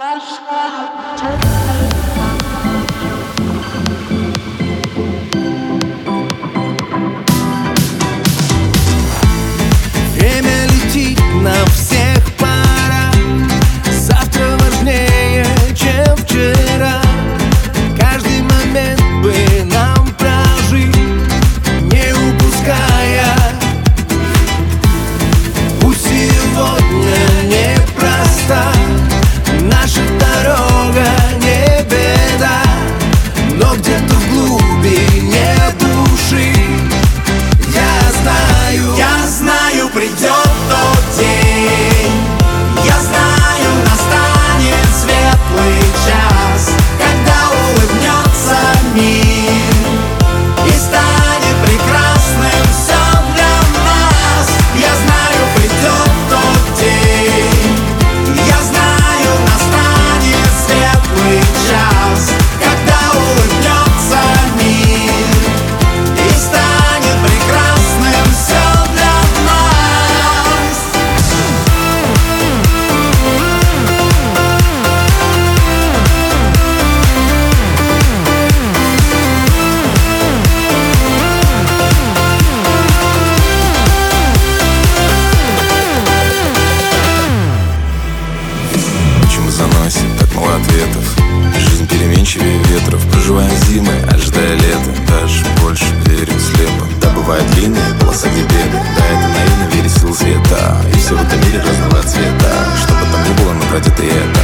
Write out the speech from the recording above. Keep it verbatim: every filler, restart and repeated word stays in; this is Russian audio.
Время летит на всех парах. Завтра важнее, чем вчера. Каждый момент бы нам прожить, не упуская. Пусть сегодня непроста наша дорога, не беда, но где-то в глубине души я знаю, я знаю, придет тот день. Я знаю, настанет светлый час, когда улыбнется мир и станет прекрасным все для нас. Я знаю, придет тот день. Я знаю, настанет светлый час, когда улыбнется мир и станет прекрасным все для нас. Почему заносит так мало ответов? Жизнь переменчивее ветров. Проживаем зимы, ожидая лета. Даже больше верю слепо. Да, бывает длинная полоса, где беды. Да, это наивно верить в силу света. И все в этом мире разного цвета. Что бы там ни было, но пройдет и это.